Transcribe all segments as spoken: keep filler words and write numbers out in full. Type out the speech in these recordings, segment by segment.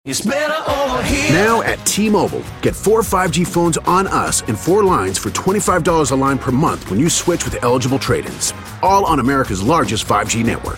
It's better over here. Now at T-Mobile, get four five G phones on us and four lines for twenty-five dollars a line per month when you switch with eligible trade-ins. All on America's largest five G network.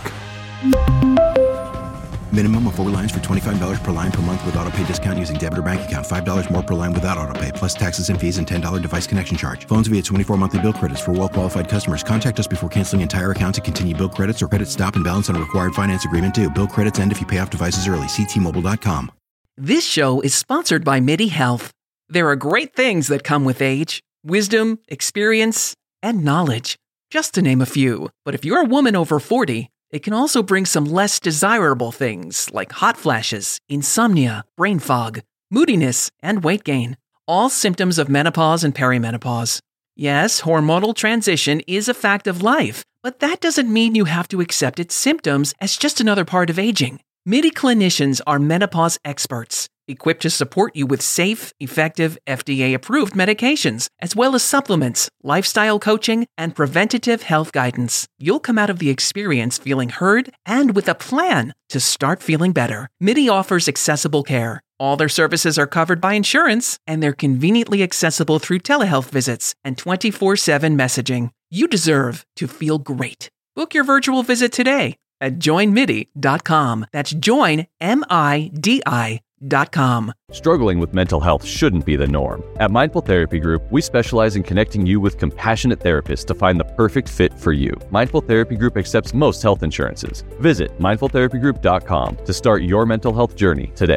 Minimum of four lines for twenty-five dollars per line per month with autopay discount using debit or bank account. five dollars more per line without autopay, plus taxes and fees and ten dollars device connection charge. Phones via twenty-four monthly bill credits for well-qualified customers. Contact us before canceling entire account to continue bill credits or credit stop and balance on a required finance agreement due. Bill credits end if you pay off devices early. See T Mobile dot com. This show is sponsored by MIDI Health. There are great things that come with age. Wisdom, experience, and knowledge. Just to name a few. But if you're a woman over forty, it can also bring some less desirable things like hot flashes, insomnia, brain fog, moodiness, and weight gain. All symptoms of menopause and perimenopause. Yes, hormonal transition is a fact of life, but that doesn't mean you have to accept its symptoms as just another part of aging. MIDI clinicians are menopause experts, equipped to support you with safe, effective, F D A-approved medications, as well as supplements, lifestyle coaching, and preventative health guidance. You'll come out of the experience feeling heard and with a plan to start feeling better. MIDI offers accessible care. All their services are covered by insurance, and they're conveniently accessible through telehealth visits and twenty-four seven messaging. You deserve to feel great. Book your virtual visit today at join midi dot com. That's join, M I D I dot com. Struggling with mental health shouldn't be the norm. At Mindful Therapy Group, we specialize in connecting you with compassionate therapists to find the perfect fit for you. Mindful Therapy Group accepts most health insurances. Visit mindful therapy group dot com to start your mental health journey today.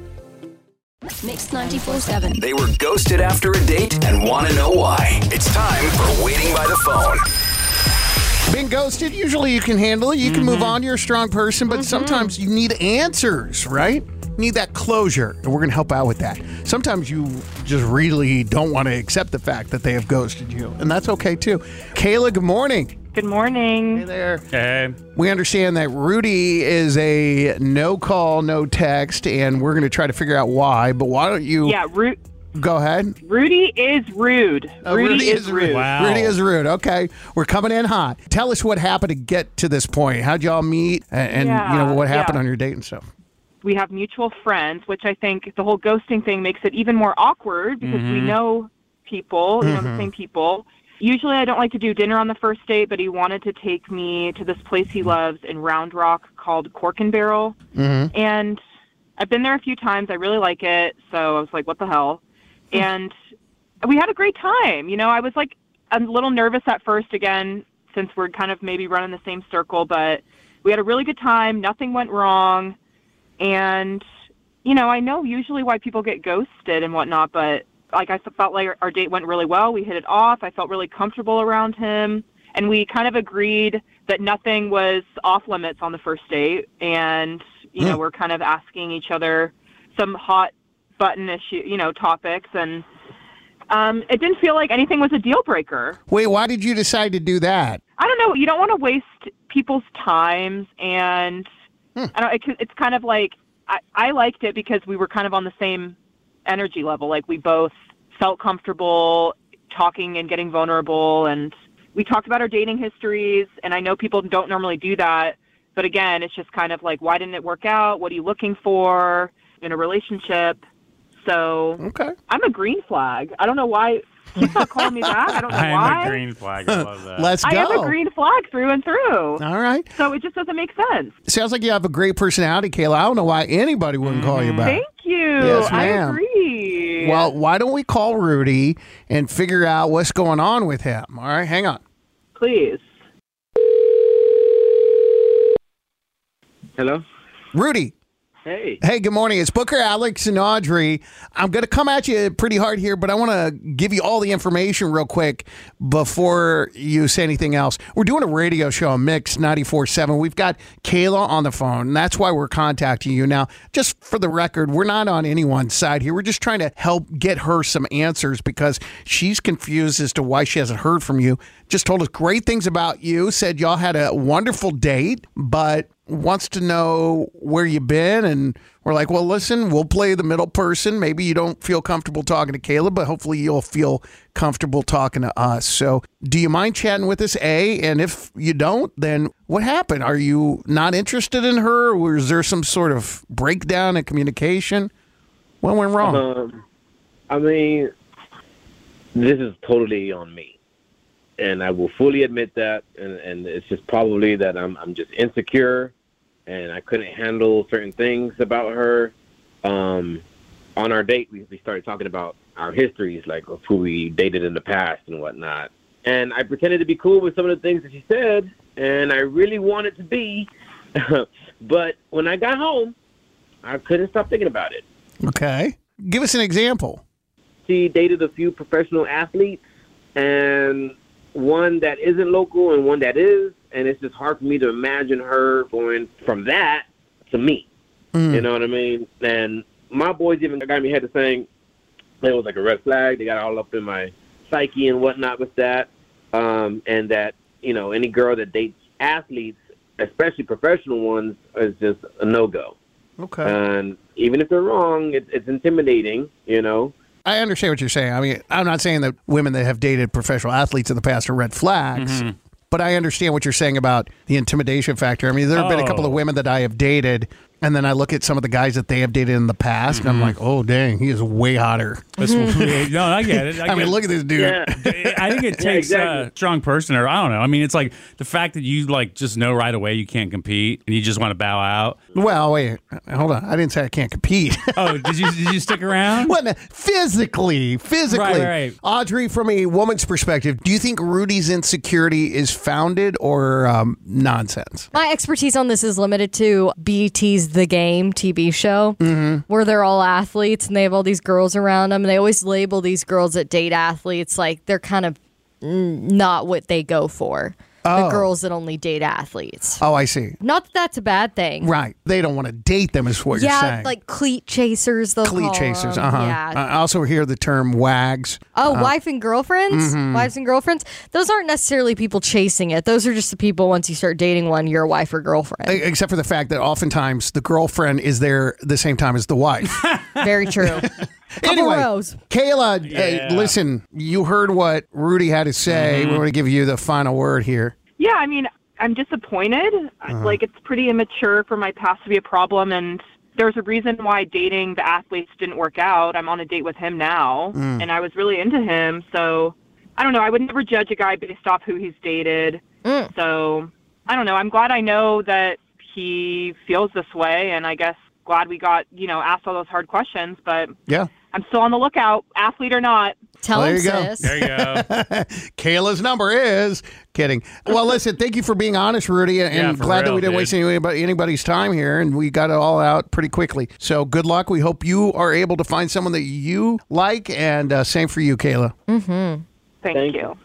Mix ninety-four seven. They were ghosted after a date and want to know why. It's time for Waiting by the Phone. Being ghosted, usually you can handle it. You can mm-hmm. move on. You're a strong person, but mm-hmm. sometimes you need answers, right? You need that closure, and we're going to help out with that. Sometimes you just really don't want to accept the fact that they have ghosted you, and that's okay, too. Kayla, good morning. Good morning. Hey there. Hey. We understand that Rudy is a no call, no text, and we're going to try to figure out why, but why don't you... Yeah, Rudy... Go ahead. Rudy is rude. Oh, Rudy, Rudy is, is rude. rude. Wow. Rudy is rude. Okay. We're coming in hot. Tell us what happened to get to this point. How'd y'all meet and, and yeah, you know, what happened yeah. on your date and stuff? We have mutual friends, which I think the whole ghosting thing makes it even more awkward because mm-hmm. we know people, you know, Mm-hmm. the same people. Usually I don't like to do dinner on the first date, but he wanted to take me to this place he loves in Round Rock called Cork and Barrel. Mm-hmm. And I've been there a few times. I really like it. So I was like, what the hell? And we had a great time. You know, I was like a little nervous at first again, since we're kind of maybe running the same circle, but we had a really good time. Nothing went wrong. And, you know, I know usually why people get ghosted and whatnot, but like I felt like our, our date went really well. We hit it off. I felt really comfortable around him. And we kind of agreed that nothing was off limits on the first date. And, you Mm. know, we're kind of asking each other some hot button issue, you know, topics. And um, it didn't feel like anything was a deal breaker. Wait, why did you decide to do that? I don't know. You don't want to waste people's times. And Hmm. I don't, it, it's kind of like, I, I liked it because we were kind of on the same energy level. Like we both felt comfortable talking and getting vulnerable. And we talked about our dating histories. And I know people don't normally do that. But again, it's just kind of like, why didn't it work out? What are you looking for in a relationship? So Okay. I'm a green flag. I don't know why he's not calling me back. I don't know I am why. a green flag. I love that. Let's go. I am a green flag through and through. All right. So it just doesn't make sense. Sounds like you have a great personality, Kayla. I don't know why anybody wouldn't call you back. Thank you. Yes, I ma'am. agree. Well, why don't we call Rudy and figure out what's going on with him? All right, hang on. Please. Hello? Rudy. Hey. Hey, good morning. It's Booker, Alex, and Audrey. I'm going to come at you pretty hard here, but I want to give you all the information real quick before you say anything else. We're doing a radio show on Mix ninety-four seven. We've got Kayla on the phone, and that's why we're contacting you. Now, just for the record, we're not on anyone's side here. We're just trying to help get her some answers because she's confused as to why she hasn't heard from you. Just told us great things about you, said y'all had a wonderful date, but wants to know where you've been, and we're like, well, listen, we'll play the middle person. Maybe you don't feel comfortable talking to Kayla, but hopefully you'll feel comfortable talking to us. So do you mind chatting with us, A? And if you don't, then what happened? Are you not interested in her, or is there some sort of breakdown in communication? What went wrong? Um, I mean, this is totally on me, and I will fully admit that. And, and it's just probably that I'm I'm just insecure, and I couldn't handle certain things about her. Um, on our date, we, we started talking about our histories, like of who we dated in the past and whatnot. And I pretended to be cool with some of the things that she said, and I really wanted to be. But when I got home, I couldn't stop thinking about it. Okay. Give us an example. She dated a few professional athletes, and one that isn't local and one that is, and it's just hard for me to imagine her going from that to me. Mm. You know what I mean? And my boys even got me head to saying it was like a red flag. They got all up in my psyche and whatnot with that, um, and that, you know, any girl that dates athletes, especially professional ones, is just a no-go. Okay. And even if they're wrong, it, it's intimidating, you know. I understand what you're saying. I mean, I'm not saying that women that have dated professional athletes in the past are red flags, mm-hmm. but I understand what you're saying about the intimidation factor. I mean, there have oh. been a couple of women that I have dated, and then I look at some of the guys that they have dated in the past, mm-hmm. and I'm like, oh, dang, he is way hotter. That's, no, I get it. I, I get mean, it. look at this dude. Yeah. I think it takes yeah, exactly. a strong person, or I don't know. I mean, it's like the fact that you like just know right away you can't compete, and you just want to bow out. Well, wait, hold on. I didn't say I can't compete. Oh, did you did you stick around? Well, physically, physically. Right, right. Audrey, from a woman's perspective, do you think Rudy's insecurity is founded or um, nonsense? My expertise on this is limited to B E T's The Game T V show, mm-hmm. where they're all athletes and they have all these girls around them. And they always label these girls that date athletes like they're kind of not what they go for. Oh. The girls that only date athletes. Oh, I see. Not that that's a bad thing. Right. They don't want to date them is what yeah, you're saying. Yeah, like cleat chasers, they'll Cleat call chasers, them. uh-huh. Yeah. I also hear the term wags. Oh, uh, wife and girlfriends? Mm-hmm. Wives and girlfriends? Those aren't necessarily people chasing it. Those are just the people, once you start dating one, you're a wife or girlfriend. Except for the fact that oftentimes the girlfriend is there the same time as the wife. Very true. Anyway, rows. Kayla, yeah. hey, listen, you heard what Rudy had to say. Mm-hmm. We want to give you the final word here. Yeah, I mean, I'm disappointed. Uh-huh. Like, it's pretty immature for my past to be a problem, and there's a reason why dating the athletes didn't work out. I'm on a date with him now, mm. and I was really into him. So, I don't know. I would never judge a guy based off who he's dated. Mm. So, I don't know. I'm glad I know that he feels this way, and I guess glad we got, you know, asked all those hard questions. But yeah, I'm still on the lookout, athlete or not. Tell well, him, there you sis. Go. There you go. Kayla's number is kidding. Well, listen, thank you for being honest, Rudy, and yeah, glad real, that we didn't dude. waste anybody, anybody's time here, and we got it all out pretty quickly. So good luck. We hope you are able to find someone that you like, and uh, same for you, Kayla. Mm-hmm. Thank, Thank you.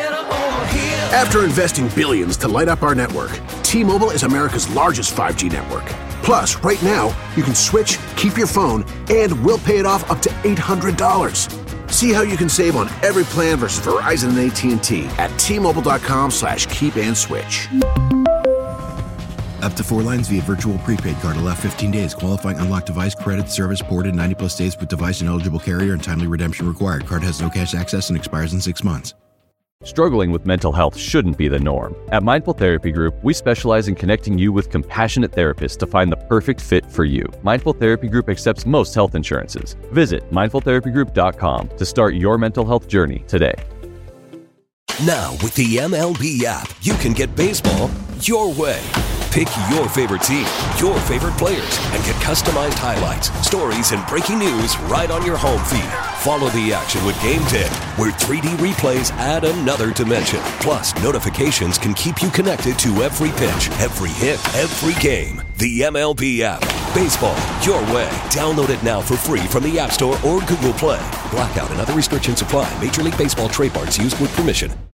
After investing billions to light up our network, T-Mobile is America's largest five G network. Plus, right now, you can switch, keep your phone, and we'll pay it off up to eight hundred dollars. See how you can save on every plan versus Verizon and A T and T at T-Mobile.com slash keep and switch. Up to four lines via virtual prepaid card. Allow fifteen days. Qualifying unlocked device credit service ported ninety plus days with device and eligible carrier and timely redemption required. Card has no cash access and expires in six months. Struggling with mental health shouldn't be the norm. At Mindful Therapy Group, we specialize in connecting you with compassionate therapists to find the perfect fit for you. Mindful Therapy Group accepts most health insurances. Visit mindful therapy group dot com to start your mental health journey today. Now, with the M L B app, you can get baseball your way. Pick your favorite team, your favorite players, and get customized highlights, stories, and breaking news right on your home feed. Follow the action with Game Day, where three D replays add another dimension. Plus, notifications can keep you connected to every pitch, every hit, every game. The M L B app. Baseball your way. Download it now for free from the App Store or Google Play. Blackout and other restrictions apply. Major League Baseball trademarks used with permission.